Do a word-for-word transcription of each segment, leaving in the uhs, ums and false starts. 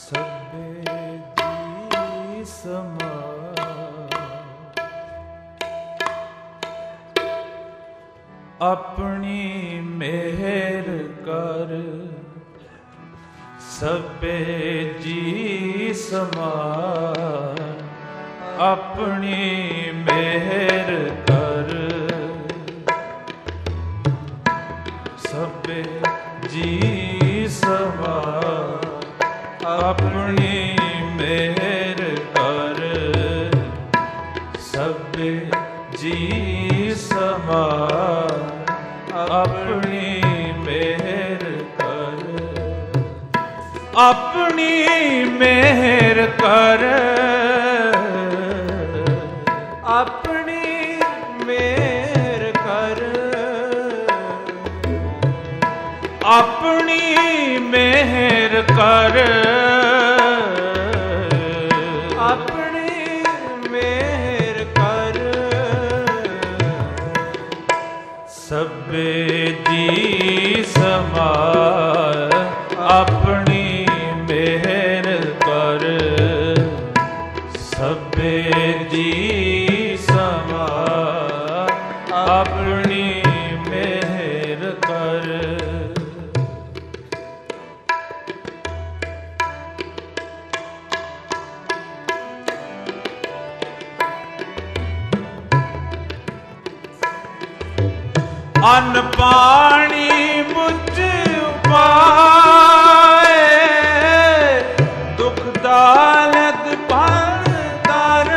ਸਭੇ ਜੀ ਸਮਾਰ ਆਪਣੀ ਮਿਹਰ ਕਰ ਸਭੇ ਜੀ ਸਮਾਰ ਆਪਣੀ ਮਿਹਰ ਕਰ ਸਭੇ ਜੀ ਸਮਾਰ ਆਪਣੀ ਮਿਹਰ ਕਰ ਸਭੇ ਜੀ ਸਮਾਰ ਆਪਣੀ ਮਿਹਰ ਕਰ ਆਪਣੀ ਮਿਹਰ ਕਰ ਆਪਣੀ ਮਿਹਰ ਕਰ ਆਪਣੀ ਮਿਹਰ ਕਰ ਆਪਣੀ ਮਿਹਰ ਕਰ ਸਭੇ ਜੀ ਸਮਾਰ ਆਪਣੀ ਮਿਹਰ ਕਰ ਸਭੇ ਜੀ ਸਮਾਰ ਆਪਣੀ ਮਿਹਰ ਕਰ ਅੰਨ ਪਾਣੀ ਮੁਝ ਉਪਾਏ ਦੁਖ ਦਾਲਤ ਭਰ ਦਰ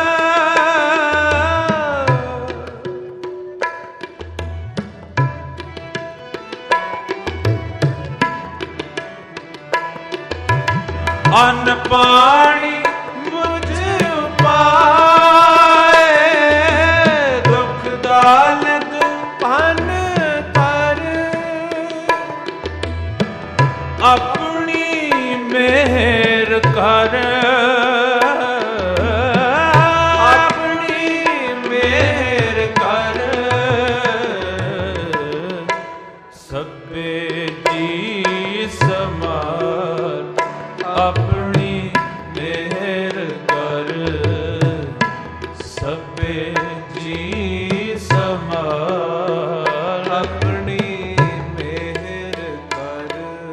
ਅੰਨ ਪਾਣੀ ਮੁਝ ਉਪਾਏ ਦੁਖ ਦਾਲਤ ਆਪਣੀ ਮਿਹਰ ਕਰ ਆਪਣੀ ਮਿਹਰ ਕਰ ਸਭੇ ਜੀ ਸਮਾਰ ਆਪਣੀ ਮਿਹਰ ਕਰ ਸਭੇ ਜੀ ਸਮਾਰ ਆਪਣੀ ਮਿਹਰ ਕਰ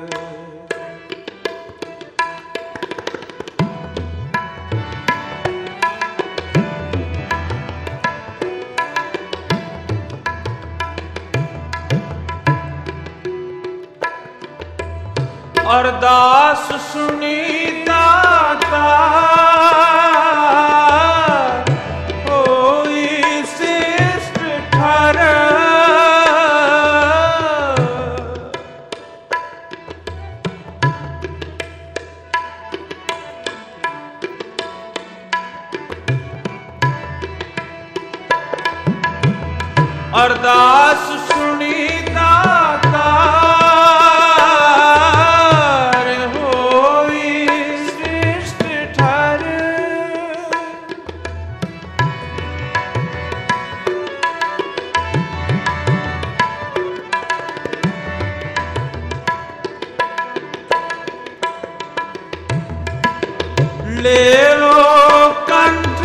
ਅਰਦਾਸ ਸੁਣੀ ਦਾਤਾ ਹੋਈ ਸਿਸ਼ਟ ਠਰ ਅਰਦਾਸ ਸੁਣੀ ਦਾਤਾ ਲੇਵੋ ਕੰਠ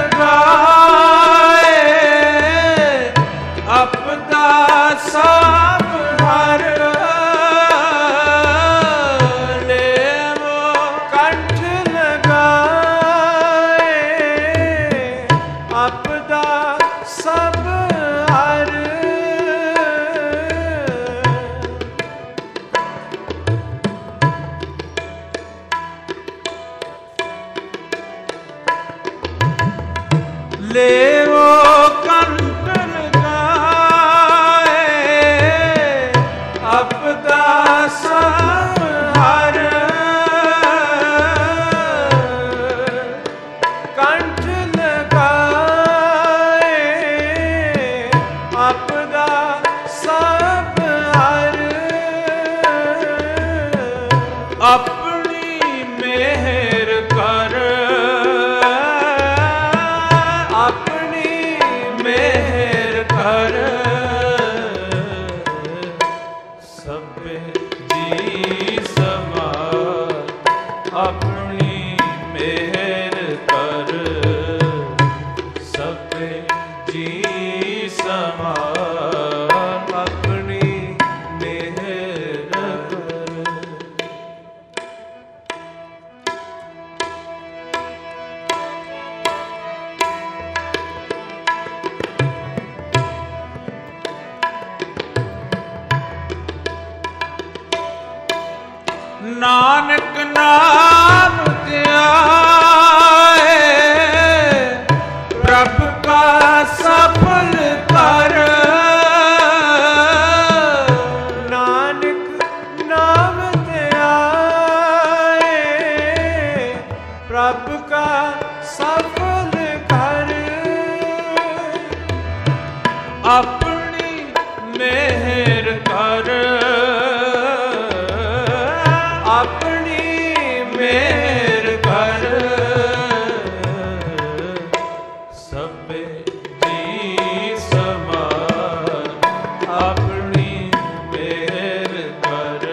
ਲਗਾਏ ਆਪਦਾ ਸਭ ਹਰ ਲੇਵੋ ਕੰਠ ਲਗਾਏ ਆਪਦਾ ਸਭ ਹਰ ਲੇਵੋ ਕੰਠ ਲਗਾਏ ਆਪਦਾ ਸਭ ਹਰ ਕੰਠ ਲਗਾਏ ਆਪਦਾ ਸਭ ਹਰ ਆਪਣੀ ਮਿਹਰ ਕਰ ਆਪਣੀ ਮਿਹਰ ਕਰ ਸਭੇ ਜੀ ਸਮਾਰ ਨਾਨਕ ਨਾਮ ਧਿਆਏ ਪ੍ਰਭ ਕਾ ਸਫਲ ਕਰ। ਨਾਨਕ ਨਾਮ ਧਿਆਏ ਪ੍ਰਭ ਕਾ ਸਫਲ ਕਰ। ਆਪਣੀ ਮਿਹਰ ਕਰ, ਆਪਣੀ ਮਿਹਰ ਕਰ। ਸਭੇ ਜੀ ਸਮਾਨ ਆਪਣੀ ਮਿਹਰ ਕਰ।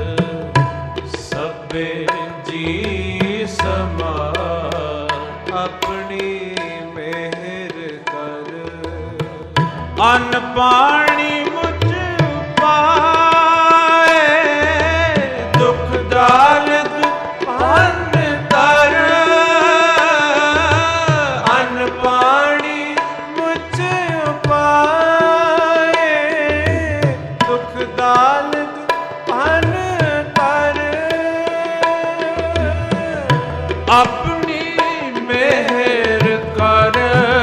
ਸਭੇ ਜੀ ਸਮਾਨ ਆਪਣੀ ਮਿਹਰ ਕਰ। ਅੰਨ ਪਾਣੀ ਮੁਝ ਪਾਏ ਦੁਖ ਦਾਰਦ ਭੰਨ ਤਰ। ਅੰਨ ਪਾਣੀ ਮੁਝ ਪਾਏ ਦੁਖ ਦਾਰਦ ਭੰਨ ਤਰ। ਆਪਣੀ ਮਿਹਰ ਕਰ,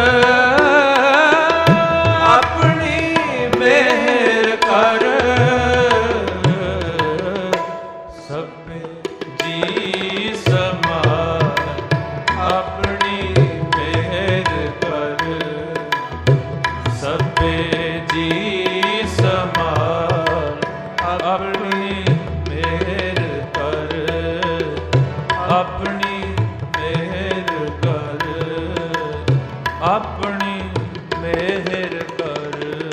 ਆਪਣੀ ਮਿਹਰ ਕਰ। ਸਭੇ ਜੀ ਸਮਾਨ ਆਪਣੀ ਮਿਹਰ ਕਰ। ਸਭੇ ਜੀ ਸਮਾਨ ਆਪਣੀ ਮਿਹਰ ਕਰ। ਆਪਣੀ ਮਿਹਰ ਕਰ, ਆਪਣੀ ਮਿਹਰ ਕਰ।